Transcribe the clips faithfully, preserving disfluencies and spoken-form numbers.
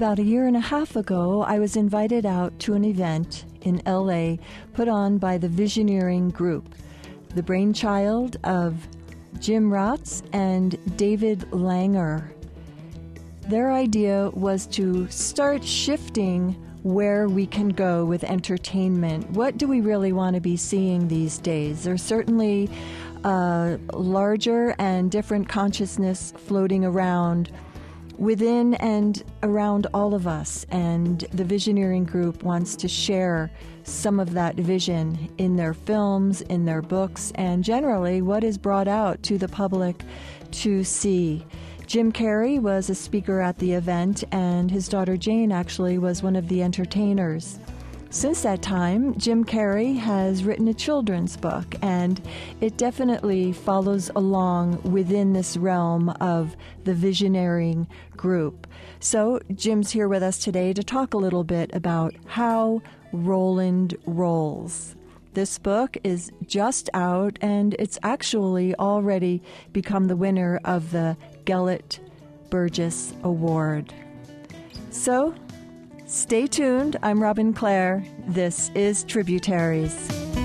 About a year and a half ago, I was invited out to an event in L A put on by the Visioneering Group, the brainchild of Jim Rotz and David Langer. Their idea was to start shifting where we can go with entertainment. What do we really want to be seeing these days? There's certainly a larger and different consciousness floating around within and around all of us, and the Visioneering Group wants to share some of that vision in their films, in their books, and generally what is brought out to the public to see. Jim Carrey was a speaker at the event, and his daughter Jane actually was one of the entertainers. Since that time, Jim Carrey has written a children's book, and it definitely follows along within this realm of the Visioneering Group. So Jim's here with us today to talk a little bit about How Roland Rolls. This book is just out, and it's actually already become the winner of the Gellert Burgess Award. So, stay tuned. I'm Robin Clare. This is Tributaries.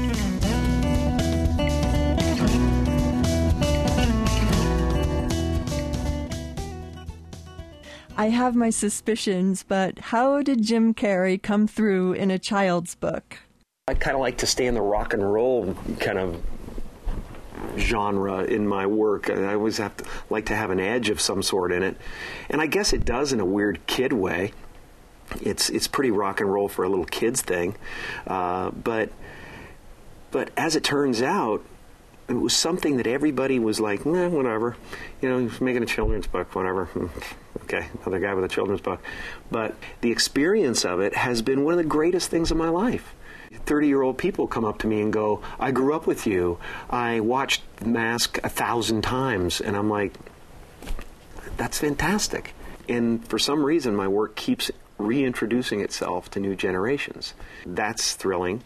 I have my suspicions, but how did Jim Carrey come through in a child's book? I kind of like to stay in the rock and roll kind of genre in my work. I always have to like to have an edge of some sort in it, and I guess it does in a weird kid way. It's it's pretty rock and roll for a little kid's thing, uh, but but as it turns out, it was something that everybody was like, nah, whatever. You know, he's making a children's book, whatever. Okay, another guy with a children's book. But the experience of it has been one of the greatest things of my life. thirty-year-old people come up to me and go, I grew up with you. I watched Mask a thousand times. And I'm like, that's fantastic. And for some reason, my work keeps reintroducing itself to new generations. That's thrilling.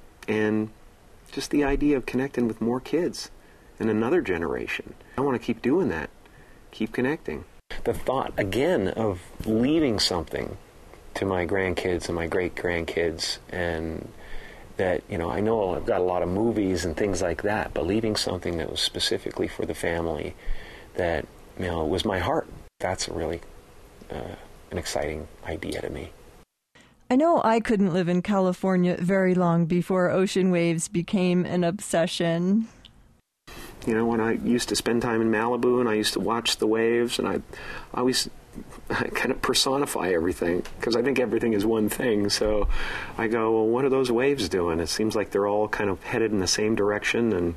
And just the idea of connecting with more kids and another generation. I want to keep doing that. Keep connecting. The thought, again, of leaving something to my grandkids and my great-grandkids, and that, you know, I know I've got a lot of movies and things like that, but leaving something that was specifically for the family that, you know, was my heart, that's really uh, an exciting idea to me. I know I couldn't live in California very long before ocean waves became an obsession. You know, when I used to spend time in Malibu and I used to watch the waves, and I, I always I kind of personify everything, because I think everything is one thing. So I go, well, what are those waves doing? It seems like they're all kind of headed in the same direction, and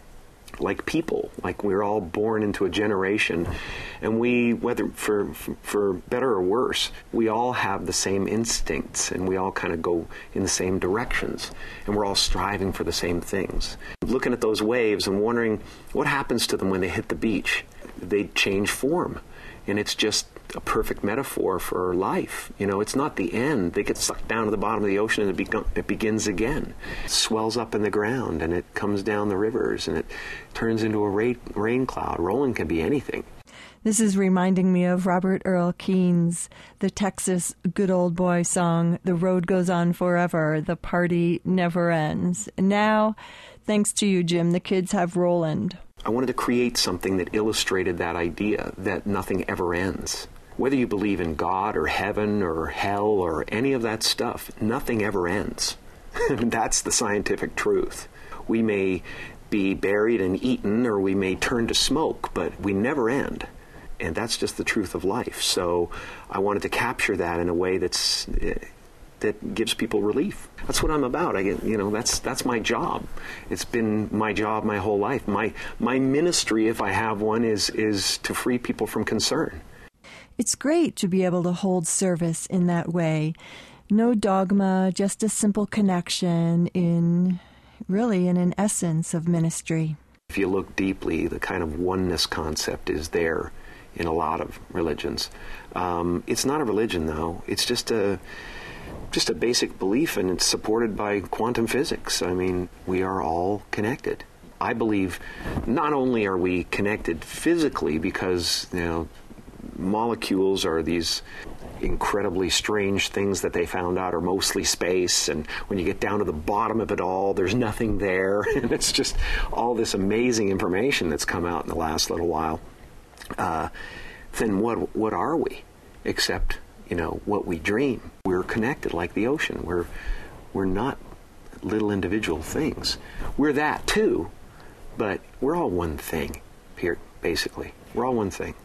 like people, like we're all born into a generation, and we, whether for for better or worse, we all have the same instincts, and we all kind of go in the same directions, and we're all striving for the same things. Looking at those waves and wondering what happens to them when they hit the beach. They change form, and it's just a perfect metaphor for life. You know, it's not the end. They get sucked down to the bottom of the ocean, and it, be- it begins again. It swells up in the ground, and it comes down the rivers, and it turns into a ra- rain cloud. Rolling can be anything. This is reminding me of Robert Earl Keen's The Texas Good Old Boy song, The Road Goes On Forever, the party never ends. Now, thanks to you, Jim, the kids have Roland. I wanted to create something that illustrated that idea, that nothing ever ends. Whether you believe in God or heaven or hell or any of that stuff, nothing ever ends. That's the scientific truth. We may be buried and eaten, or we may turn to smoke, but we never end. And that's just the truth of life. So I wanted to capture that in a way that's uh, that gives people relief. That's what I'm about. I get, you know, that's that's my job. It's been my job my whole life. My my ministry, if I have one, is is to free people from concern. It's great to be able to hold service in that way. No dogma, just a simple connection in, really, in an essence of ministry. If you look deeply, the kind of oneness concept is there in a lot of religions. Um, it's not a religion, though. It's just a just a basic belief, and it's supported by quantum physics. I mean, we are all connected. I believe not only are we connected physically because, you know, molecules are these incredibly strange things that they found out are mostly space, and when you get down to the bottom of it all, there's nothing there, and it's just all this amazing information that's come out in the last little while. Uh, then what what are we, except, you know, what we dream? We're connected like the ocean. We're we're not little individual things. We're that too, but we're all one thing, here, basically. We're all one thing.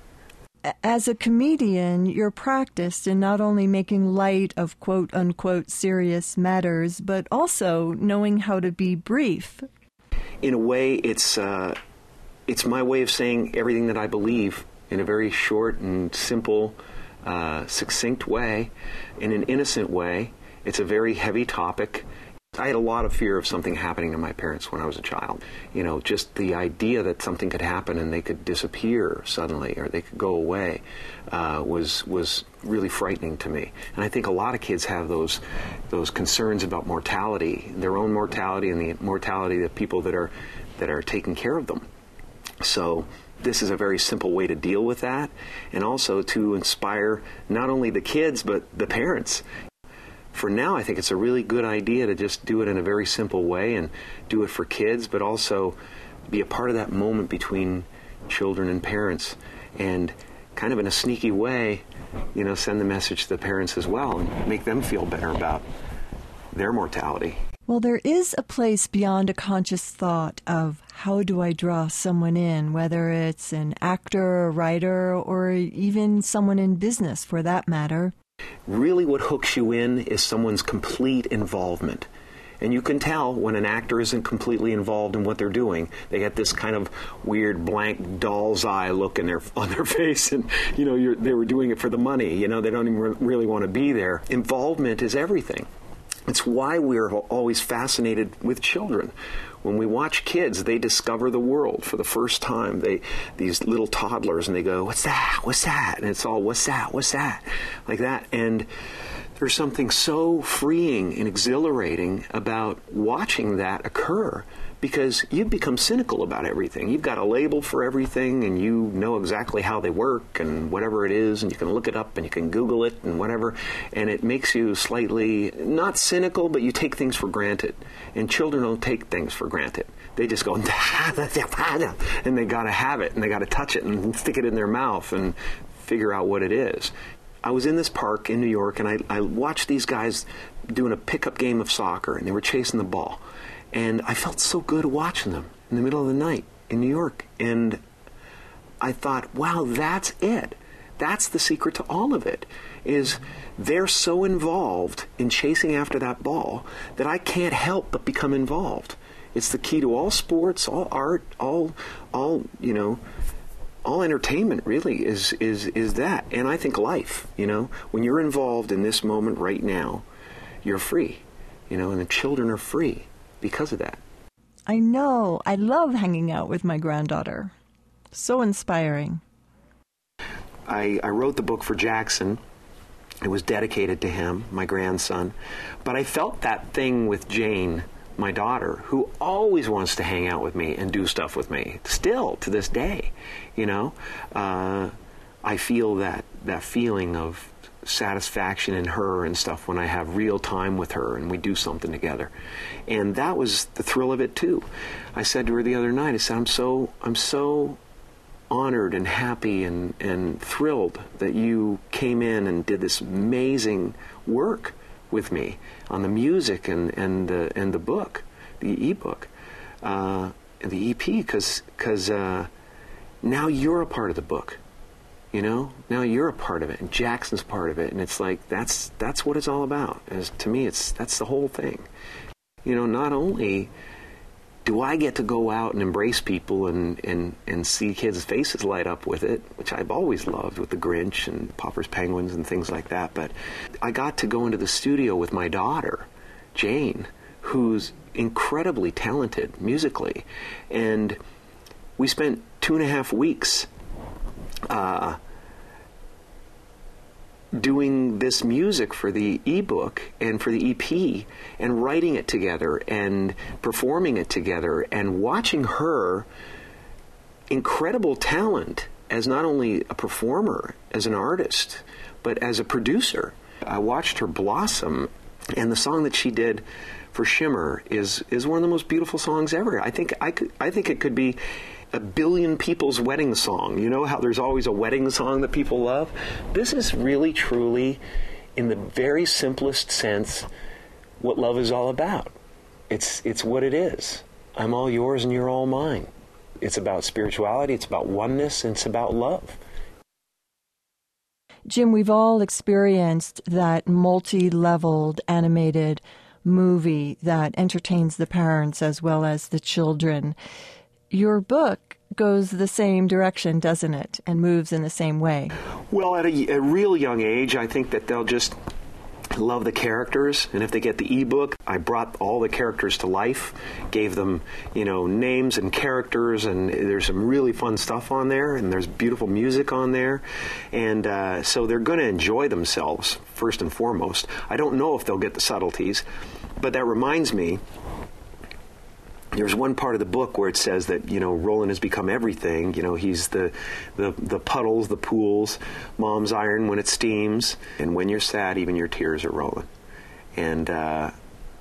As a comedian, you're practiced in not only making light of quote-unquote serious matters, but also knowing how to be brief. In a way, it's uh, it's my way of saying everything that I believe in a very short and simple, uh, succinct way, in an innocent way. It's a very heavy topic. I had a lot of fear of something happening to my parents when I was a child. You know, just the idea that something could happen and they could disappear suddenly or they could go away uh, was was really frightening to me. And I think a lot of kids have those those concerns about mortality, their own mortality and the mortality of people that are that are taking care of them. So this is a very simple way to deal with that, and also to inspire not only the kids but the parents. For now, I think it's a really good idea to just do it in a very simple way and do it for kids, but also be a part of that moment between children and parents, and kind of in a sneaky way, you know, send the message to the parents as well and make them feel better about their mortality. Well, there is a place beyond a conscious thought of how do I draw someone in, whether it's an actor, a writer, or even someone in business for that matter. Really what hooks you in is someone's complete involvement. And you can tell when an actor isn't completely involved in what they're doing. They get this kind of weird blank doll's eye look in their on their face, and you know you're, they were doing it for the money. You know, they don't even re- really want to be there. Involvement is everything. It's why we're always fascinated with children. When we watch kids, they discover the world for the first time. They, these little toddlers, and they go, "What's that? What's that?" And it's all, "What's that? What's that?" Like that. And there's something so freeing and exhilarating about watching that occur, because you become cynical about everything. You've got a label for everything, and you know exactly how they work and whatever it is, and you can look it up and you can Google it and whatever, and it makes you slightly, not cynical, but you take things for granted. And children don't take things for granted. They just go, and they got to have it, and they got to touch it and stick it in their mouth and figure out what it is. I was in this park in New York, and I, I watched these guys doing a pickup game of soccer, and they were chasing the ball. And I felt so good watching them in the middle of the night in New York. And I thought, wow, that's it. That's the secret to all of it, is they're so involved in chasing after that ball that I can't help but become involved. It's the key to all sports, all art, all, all you know, all entertainment really is, is, is that. And I think life, you know, when you're involved in this moment right now, you're free, you know, and the children are free because of that. I know. I love hanging out with my granddaughter. So inspiring. I, I wrote the book for Jackson. It was dedicated to him, my grandson. But I felt that thing with Jane, my daughter, who always wants to hang out with me and do stuff with me, still to this day. You know, uh, I feel that, that feeling of satisfaction in her and stuff when I have real time with her and we do something together. And that was the thrill of it too. I said to her the other night, I said, I'm so, I'm so honored and happy and, and thrilled that you came in and did this amazing work with me on the music and, and, the, and the book, the ebook, uh, the E P, because because uh, now you're a part of the book. You know, now you're a part of it, and Jackson's part of it, and it's like that's that's what it's all about. As to me, it's that's the whole thing. You know, not only do I get to go out and embrace people and, and, and see kids' faces light up with it, which I've always loved with the Grinch and Popper's Penguins and things like that, but I got to go into the studio with my daughter, Jane, who's incredibly talented musically, and we spent two and a half weeks Uh, doing this music for the ebook and for the E P and writing it together and performing it together and watching her incredible talent as not only a performer, as an artist, but as a producer. I watched her blossom, and the song that she did for Shimmer is is one of the most beautiful songs ever. I think I could I think it could be a billion people's wedding song. You know how there's always a wedding song that people love? This is really, truly, in the very simplest sense, what love is all about. It's it's what it is. I'm all yours and you're all mine. It's about spirituality, it's about oneness, and it's about love. Jim, we've all experienced that multi-leveled animated movie that entertains the parents as well as the children. Your book goes the same direction, doesn't it, and moves in the same way? Well, at a, a real young age, I think that they'll just love the characters, and if they get the ebook, I brought all the characters to life, gave them, you know, names and characters, and there's some really fun stuff on there, and there's beautiful music on there, and uh, so they're going to enjoy themselves, first and foremost. I don't know if they'll get the subtleties, but that reminds me, there's one part of the book where it says that, you know, Roland has become everything. You know, he's the, the, the puddles, the pools, mom's iron when it steams, and when you're sad, even your tears are rolling. And uh,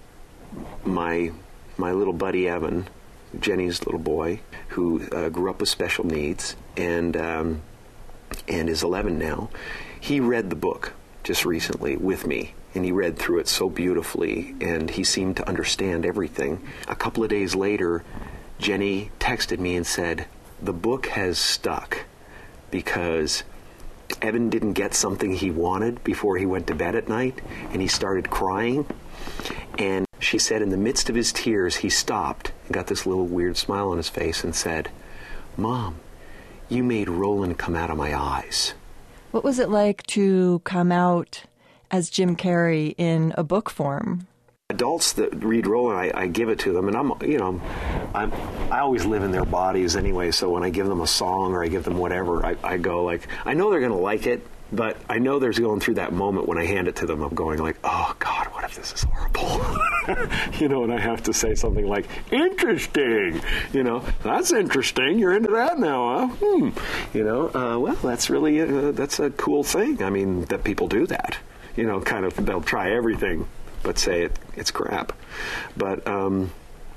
my my little buddy Evan, Jenny's little boy, who uh, grew up with special needs and um, and is eleven now, he read the book just recently with me. And he read through it so beautifully, and he seemed to understand everything. A couple of days later, Jenny texted me and said, the book has stuck because Evan didn't get something he wanted before he went to bed at night, and he started crying. And she said in the midst of his tears, he stopped and got this little weird smile on his face and said, Mom, you made Roland come out of my eyes. What was it like to come out as Jim Carrey in a book form? Adults that read Roland, I, I give it to them, and I'm, you know, I'm, I always live in their bodies anyway. So when I give them a song or I give them whatever, I, I go like, I know they're going to like it, but I know there's going through that moment when I hand it to them. I'm going like, oh God, what if this is horrible? You know, and I have to say something like, interesting. You know, that's interesting. You're into that now, huh? Hmm. You know, uh, well, that's really a, that's a cool thing. I mean, that people do that. You know, kind of, they'll try everything, but say it, it's crap. But um,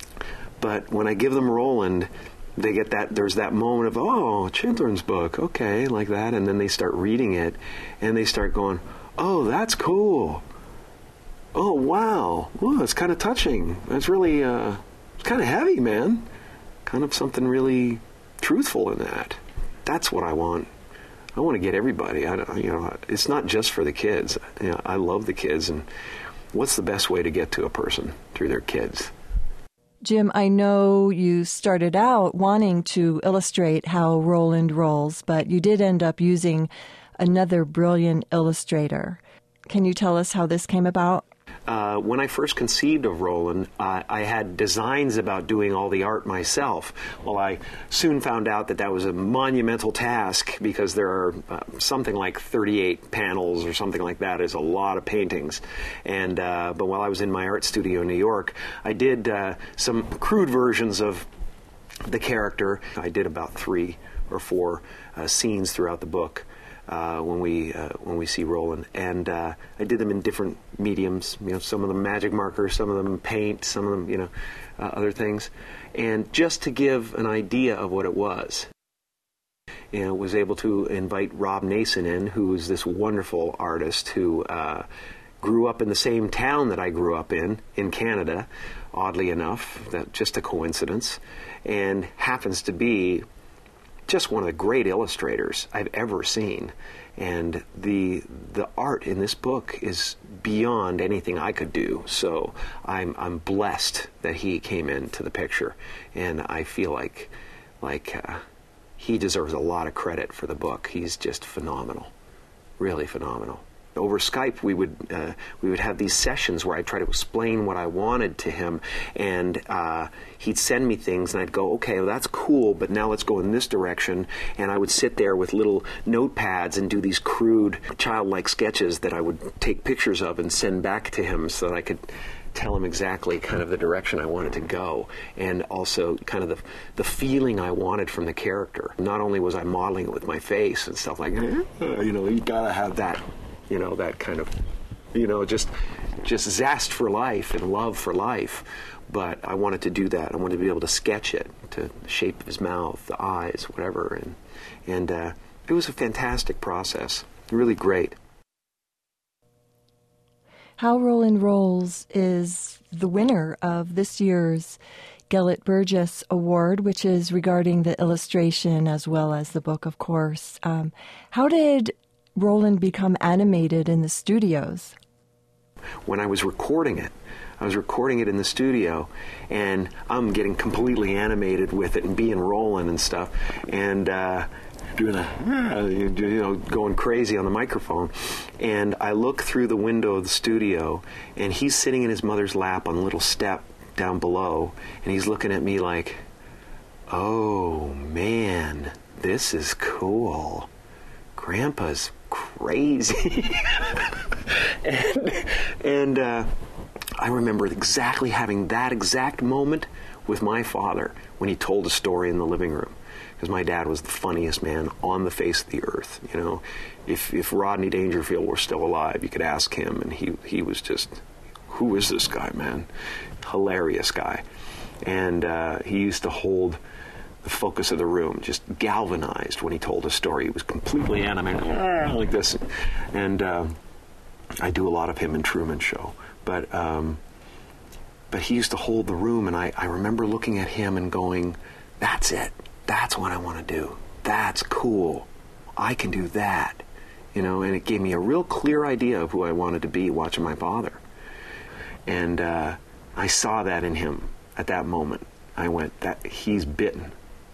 but when I give them Roland, they get that, there's that moment of, oh, children's book, okay, like that, and then they start reading it, and they start going, oh, that's cool. Oh, wow. Ooh, it's kind of touching. It's really, uh, it's kind of heavy, man. Kind of something really truthful in that. That's what I want. I want to get everybody. I, you know, it's not just for the kids. You know, I love the kids, and what's the best way to get to a person? Through their kids. Jim, I know you started out wanting to illustrate how Roland rolls, but you did end up using another brilliant illustrator. Can you tell us how this came about? Uh, when I first conceived of Roland, uh, I had designs about doing all the art myself. Well, I soon found out that that was a monumental task because there are uh, something like thirty-eight panels or something like that. Is a lot of paintings. And uh, but while I was in my art studio in New York, I did uh, some crude versions of the character. I did about three or four uh, scenes throughout the book. Uh, when we uh, when we see Roland, and uh, I did them in different mediums. You know, some of them magic markers, some of them paint, some of them, you know, uh, other things, and just to give an idea of what it was. You know, was able to invite Rob Nason in, who is this wonderful artist who uh, grew up in the same town that I grew up in, in Canada, oddly enough, that just a coincidence, and happens to be just one of the great illustrators I've ever seen. And the the art in this book is beyond anything I could do. So I'm I'm blessed that he came into the picture, and I feel like like uh, he deserves a lot of credit for the book. He's just phenomenal, really phenomenal. Over Skype, we would uh, we would have these sessions where I'd try to explain what I wanted to him, and uh, he'd send me things, and I'd go, okay, well, that's cool, but now let's go in this direction. And I would sit there with little notepads and do these crude, childlike sketches that I would take pictures of and send back to him so that I could tell him exactly kind of the direction I wanted to go, and also kind of the the feeling I wanted from the character. Not only was I modeling it with my face and stuff like, you know, you gotta have that, you know, that kind of, you know, just just zest for life and love for life. But I wanted to do that. I wanted to be able to sketch it, to the shape of his mouth, the eyes, whatever, and and uh, it was a fantastic process, really great. How Roland Rolls is the winner of this year's Gelett Burgess Award, which is regarding the illustration as well as the book, of course. Um, how did Roland become animated in the studios? When I was recording it, I was recording it in the studio, and I'm getting completely animated with it and being Roland and stuff, and uh, doing a, you know, going crazy on the microphone. And I look through the window of the studio, and he's sitting in his mother's lap on a little step down below, and he's looking at me like, oh man, this is cool. Grandpa's crazy. and and uh, I remember exactly having that exact moment with my father when he told a story in the living room. Because my dad was the funniest man on the face of the earth. You know, if if Rodney Dangerfield were still alive, you could ask him, and he he was just, who is this guy, man? Hilarious guy. And uh, he used to hold the focus of the room, just galvanized when he told a story. He was completely animated, like this. And uh, I do a lot of him in Truman Show. But um, but he used to hold the room, and I, I remember looking at him and going, that's it. That's what I want to do. That's cool. I can do that. You know, and it gave me a real clear idea of who I wanted to be watching my father. And uh, I saw that in him at that moment. I went, that he's bitten.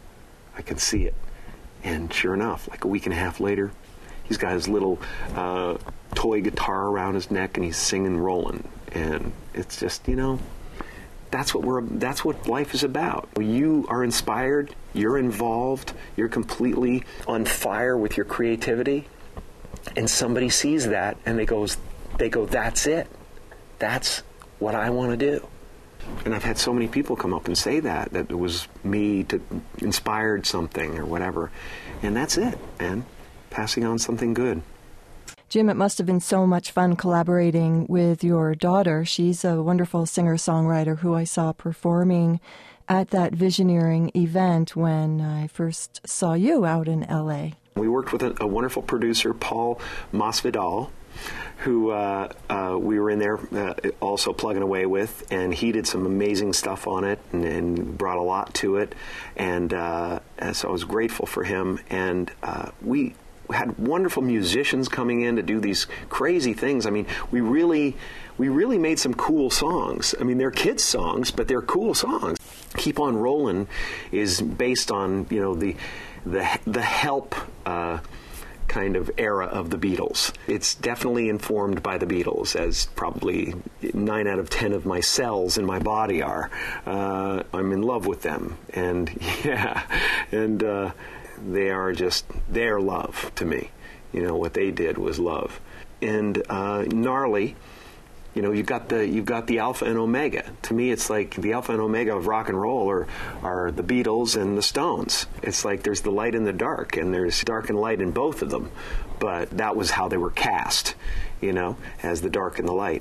I can see it. And sure enough, like a week and a half later, he's got his little uh, toy guitar around his neck, and he's singing Roland. And it's just, you know, that's what we're that's what life is about. You are inspired, you're involved, you're completely on fire with your creativity, and somebody sees that and they goes they go, that's it. That's what I want to do. And I've had so many people come up and say that, that it was me to inspired something or whatever. And that's it, man. Passing on something good. Jim, it must have been so much fun collaborating with your daughter. She's a wonderful singer-songwriter who I saw performing at that Visioneering event when I first saw you out in L A. We worked with a, a wonderful producer, Paul Masvidal, who uh, uh, we were in there uh, also plugging away with, and he did some amazing stuff on it and, and brought a lot to it, and, uh, and so I was grateful for him. And uh, we had wonderful musicians coming in to do these crazy things. I mean, we really, we really made some cool songs. I mean, they're kids' songs, but they're cool songs. Keep on Rollin' is based on, you know, the the the Help uh, kind of era of the Beatles. It's definitely informed by the Beatles, as probably nine out of ten of my cells in my body are. Uh, I'm in love with them, and yeah, and. Uh, They are just, they're love to me. You know, what they did was love. And uh, gnarly, you know, you've got the you've got the alpha and omega. To me, it's like the alpha and omega of rock and roll are, are the Beatles and the Stones. It's like there's the light and the dark, and there's dark and light in both of them. But that was how they were cast, you know, as the dark and the light.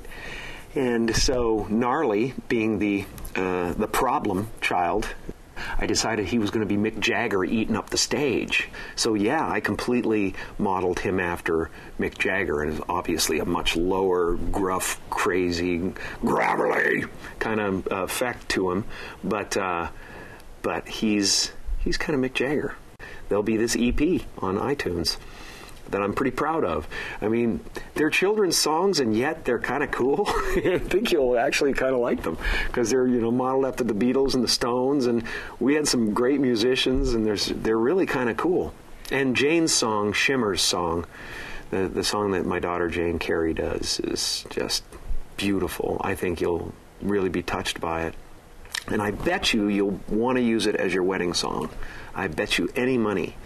And so gnarly, being the uh, the problem child, I decided he was going to be Mick Jagger eating up the stage. So yeah, I completely modeled him after Mick Jagger, and is obviously a much lower, gruff, crazy, gravelly kind of uh, effect to him. But uh, but he's he's kind of Mick Jagger. There'll be this E P on iTunes that I'm pretty proud of. I mean, they're children's songs, and yet they're kind of cool. I think you'll actually kind of like them, because they're, you know, modeled after the Beatles and the Stones, and we had some great musicians, and there's they're really kind of cool. And Jane's song, Shimmer's song, the the song that my daughter Jane Carey does, is just beautiful. I think you'll really be touched by it. And I bet you you'll want to use it as your wedding song. I bet you any money.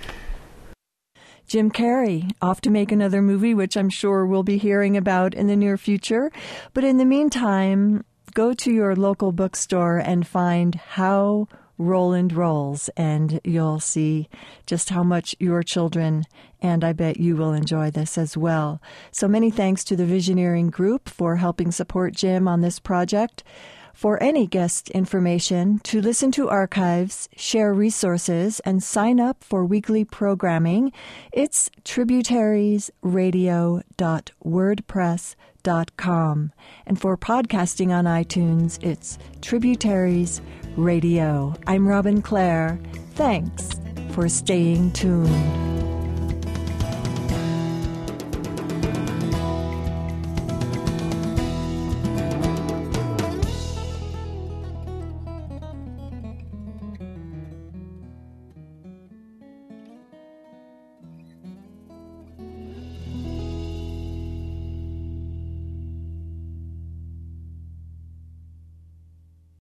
Jim Carrey, off to make another movie, which I'm sure we'll be hearing about in the near future. But in the meantime, go to your local bookstore and find How Roland Rolls, and you'll see just how much your children, and I bet you will enjoy this as well. So many thanks to the Visioneering Group for helping support Jim on this project. For any guest information, to listen to archives, share resources, and sign up for weekly programming, it's tributaries radio dot wordpress dot com. And for podcasting on iTunes, it's Tributaries Radio. I'm Robin Clare. Thanks for staying tuned.